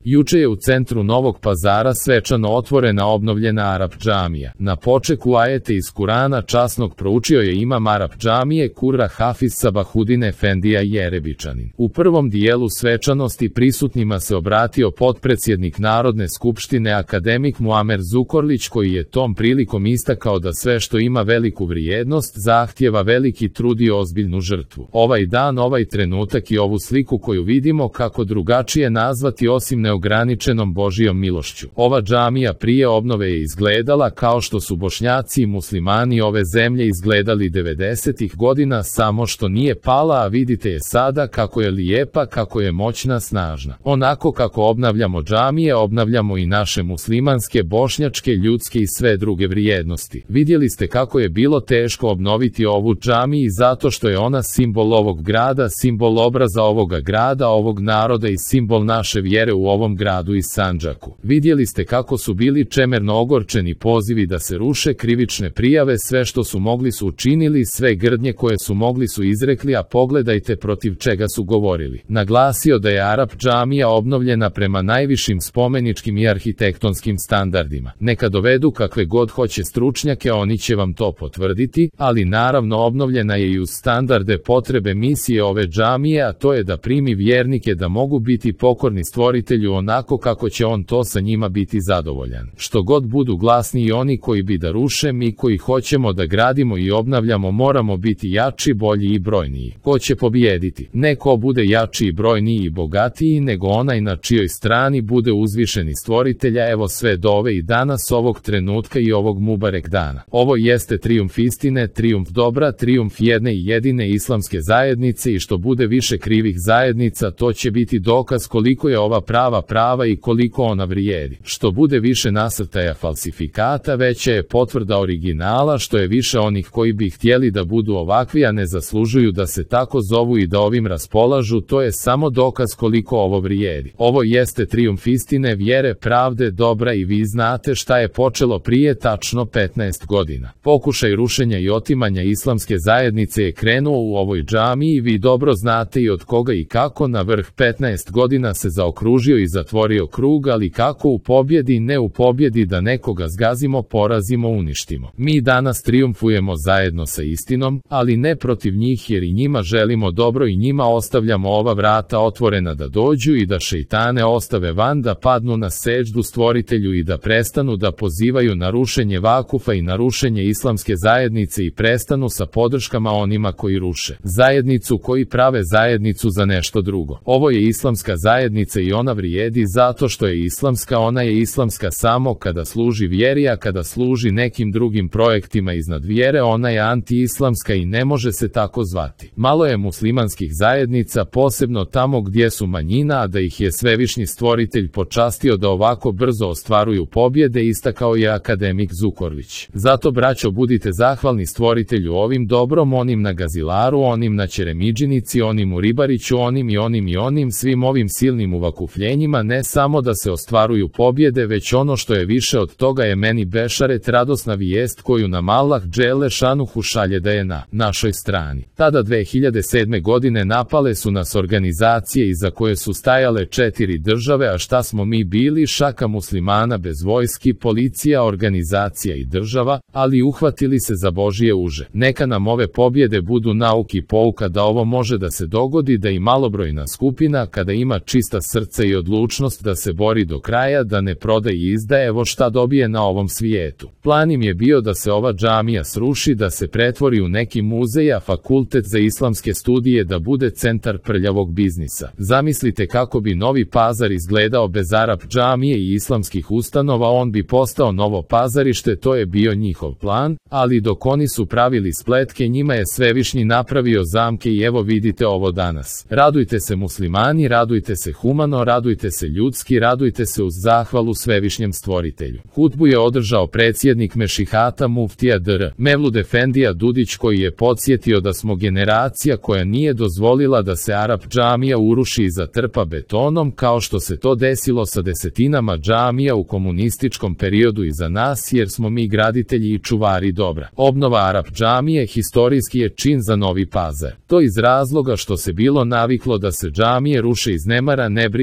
Juče je u centru Novog Pazara svečano otvorena obnovljena Arap džamija. Na počeku ajete iz Kurana časnog proučio je imam Arap džamije Kurra Hafiz Sabahudin Efendija Jerebičanin. U prvom dijelu svečanosti prisutnima se obratio potpredsjednik Narodne skupštine akademik Muamer Zukorlić, koji je tom prilikom istakao da sve što ima veliku vrijednost zahtjeva veliki trud i ozbiljnu žrtvu. Ovaj dan, ovaj trenutak i ovu sliku koju vidimo, kako drugačije nazvati osim neograničenom Božijom milošću. Ova džamija prije obnove je izgledala kao što su Bošnjaci i muslimani ove zemlje izgledali 90-ih godina, samo što nije pala, a vidite je sada kako je lijepa, kako je moćna, snažna. Onako kako obnavljamo džamije, obnavljamo i naše muslimanske, bošnjačke, ljudske i sve druge vrijednosti. Vidjeli ste kako je bilo teško obnoviti ovu džamiju zato što je ona simbol ovog grada, simbol obraza ovoga grada, ovog naroda i simbol naše vjere u ovom gradu i Sandžaku. Vidjeli ste kako su bili čemerno ogorčeni pozivi da se ruše, krivične prijave, sve što su mogli su učinili, sve grdnje koje su mogli su izrekli, a pogledajte protiv čega su govorili. Naglasio da je Arap džamija obnovljena prema najvišim spomeničkim i arhitektonskim standardima. Neka dovedu kakve god hoće stručnjake, oni će vam to potvrditi, ali naravno obnovljena je i uz standarde potrebe misije ove džamije, a to je da primi vjernike, da mogu biti pokorni stvoritelju onako kako će on to sa njima biti zadovoljan. Što god budu glasni i oni koji bi da ruše, mi koji hoćemo da gradimo i obnavljamo moramo biti jači, bolji i brojniji. Ko će pobijediti? Ne ko bude jači i brojniji i bogatiji, nego onaj na čijoj strani bude uzvišeni stvoritelja. Evo sve dove i danas, ovog trenutka i ovog Mubarek dana. Ovo jeste trijumf istine, trijumf dobra, trijumf jedne i jedine islamske zajednice, i što bude više krivih zajednica, to će biti dokaz koliko je ova prava i koliko ona vrijedi. Što bude više nasrtaja falsifikata, veća je potvrda originala. Što je više onih koji bi htjeli da budu ovakvi, a ne zaslužuju da se tako zovu i da ovim raspolažu, to je samo dokaz koliko ovo vrijedi. Ovo jeste trijumf istine, vjere, pravde, dobra, i vi znate šta je počelo prije tačno 15 godina. Pokušaj rušenja i otimanja islamske zajednice je krenuo u ovoj džamiji i vi dobro znate i od koga i kako. Na vrh 15 godina se zaokružio i zatvorio krug, ali kako u pobjedi, ne u pobjedi da nekoga zgazimo, porazimo, uništimo. Mi danas trijumfujemo zajedno sa istinom, ali ne protiv njih, jer i njima želimo dobro i njima ostavljamo ova vrata otvorena da dođu i da šejtane ostave van, da padnu na seđdu stvoritelju i da prestanu da pozivaju na rušenje vakufa i na rušenje islamske zajednice i prestanu sa podrškama onima koji ruše zajednicu, koji prave zajednicu za nešto drugo. Ovo je islamska zajednica i ona vrijedi zato što je islamska. Ona je islamska samo kada služi vjeri, a kada služi nekim drugim projektima iznad vjere, ona je anti-islamska i ne može se tako zvati. Malo je muslimanskih zajednica, posebno tamo gdje su manjina, a da ih je svevišnji stvoritelj počastio da ovako brzo ostvaruju pobjede, istakao je akademik Zukorlić. Zato, braćo, budite zahvalni stvoritelju ovim dobrom, onim na Gazilaru, onim na Ćeremidžinici, onim u Ribariću, onim i onim, svim ovim silnim uvakufljenjima, ne samo da se ostvaruju pobjede, već ono što je više od toga je meni bešaret, radosna vijest koju nam Allah dželle šanuhu šalje da je na našoj strani. Tada 2007. godine napale su nas organizacije iza koje su stajale 4 države, a šta smo mi bili? Šaka muslimana bez vojski, policija, organizacija i država, ali uhvatili se za Božije uže. Neka nam ove pobjede budu nauk i pouka da ovo može da se dogodi, da i malobrojna skupina kada ima čista srca i odlučnost da se bori do kraja, da ne prodaje i izdaje, evo šta dobije na ovom svijetu. Plan im je bio da se ova džamija sruši, da se pretvori u neki muzej, a fakultet za islamske studije da bude centar prljavog biznisa. Zamislite kako bi Novi Pazar izgledao bez Arap džamije i islamskih ustanova, on bi postao novo pazarište, to je bio njihov plan, ali dok oni su pravili spletke, njima je svevišnji napravio zamke i evo vidite ovo danas. Radujte se muslimani, radujte se humano, radujte se ljudski, radujte se uz zahvalu svevišnjem stvoritelju. Hutbu je održao predsjednik Mešihata muftija dr. Mevlud Efendija Dudić, koji je podsjetio da smo generacija koja nije dozvolila da se Arap džamija uruši i zatrpa betonom, kao što se to desilo sa desetinama džamija u komunističkom periodu iza nas, jer smo mi graditelji i čuvari dobra. Obnova Arap džamije historijski je čin za Novi Pazar. To iz razloga što se bilo naviklo da se džamije ruše iz nemara, nebrige i želje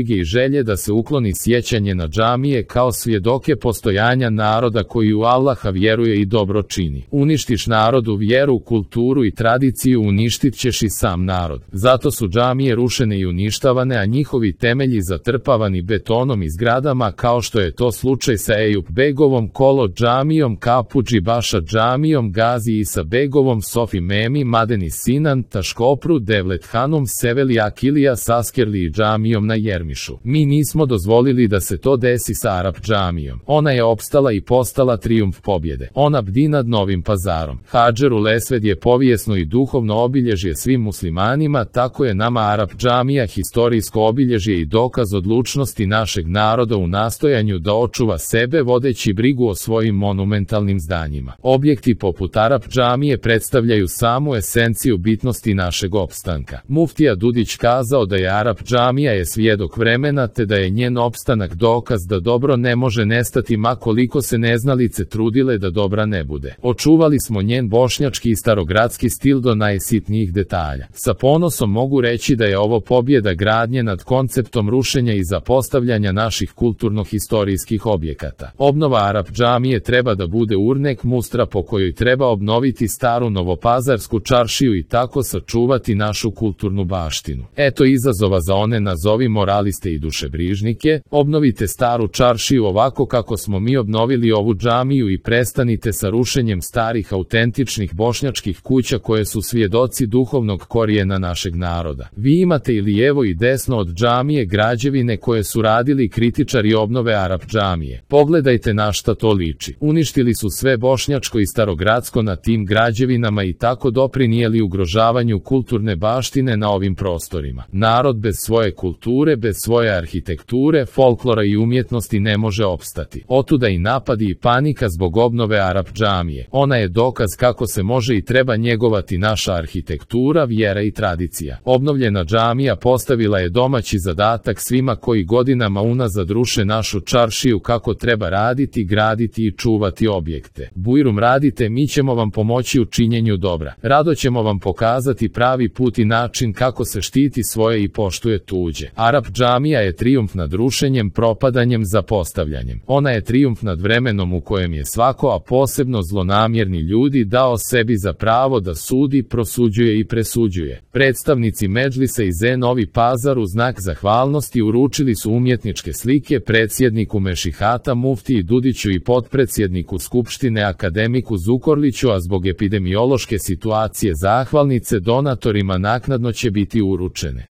želje da se ukloni sjećanje na džamije kao svjedoke postojanja naroda koji u Allaha vjeruje i dobro čini. Uništiš narodu vjeru, kulturu i tradiciju, uništit ćeš i sam narod. Zato su džamije rušene i uništavane, a njihovi temelji zatrpavani betonom i zgradama, kao što je to slučaj sa Ejup Begovom Kolo džamijom, Kapudži Baša džamijom, Gazi Isa Begovom, Sofi Memi, Madeni Sinan, Taškopru, Devlet Hanum, Seveli Akilija Saskerli i džamijom na Jermišu. Mi nismo dozvolili da se to desi sa Arap džamijom. Ona je opstala i postala trijumf pobjede. Ona bdi nad Novim Pazarom. Hadžerul Esved je povijesno i duhovno obilježje svim muslimanima, tako je nama Arap džamija historijsko obilježje i dokaz odlučnosti našeg naroda u nastojanju da očuva sebe vodeći brigu o svojim monumentalnim zdanjima. Objekti poput Arap džamije predstavljaju samu esenciju bitnosti našeg opstanka. Muftija Dudić kazao da je Arap džamija je svjedok vremena, te da je njen opstanak dokaz da dobro ne može nestati ma koliko se neznalice trudile da dobra ne bude. Očuvali smo njen bošnjački i starogradski stil do najsitnijih detalja. Sa ponosom mogu reći da je ovo pobjeda gradnje nad konceptom rušenja i zapostavljanja naših kulturno-historijskih objekata. Obnova Arap džamije treba da bude urnek mustra po kojoj treba obnoviti staru novopazarsku čaršiju i tako sačuvati našu kulturnu baštinu. Eto izazova za one nazovi moraliste i dušebrižnike: obnovite staru čaršiju ovako kako smo mi obnovili ovu džamiju i prestanite sa rušenjem starih autentičnih bošnjačkih kuća koje su svjedoci duhovnog korijena našeg naroda. Vi imate i lijevo i desno od džamije građevine koje su radili kritičari obnove Arap džamije. Pogledajte na šta to liči. Uništili su sve bošnjačko i starogradsko na tim građevinama i tako doprinijeli ugrožavanju kulturne baštine na ovim prostorima. Narod bez svoje kulture, bez svoje arhitekture, folklora i umjetnosti ne može opstati. Otuda i napadi i panika zbog obnove Arap džamije. Ona je dokaz kako se može i treba njegovati naša arhitektura, vjera i tradicija. Obnovljena džamija postavila je domaći zadatak svima koji godinama unazad ruše našu čaršiju kako treba raditi, graditi i čuvati objekte. Bujrum radite, mi ćemo vam pomoći u činjenju dobra. Rado ćemo vam pokazati pravi put i način kako se štiti svoje i poštuje tuđe. Arap džamija je trijumf nad rušenjem, propadanjem, zapostavljanjem. Ona je trijumf nad vremenom u kojem je svako, a posebno zlonamjerni ljudi, dao sebi za pravo da sudi, prosuđuje i presuđuje. Predstavnici Medžlisa iz Novi Pazar u znak zahvalnosti uručili su umjetničke slike predsjedniku Mešihata Muftiji Dudiću i potpredsjedniku Skupštine akademiku Zukorliću, a zbog epidemiološke situacije zahvalnice donatorima naknadno će biti uručene.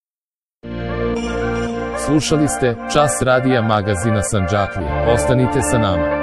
Slušali ste Čas radija magazina Sandžaklije. Ostanite sa nama.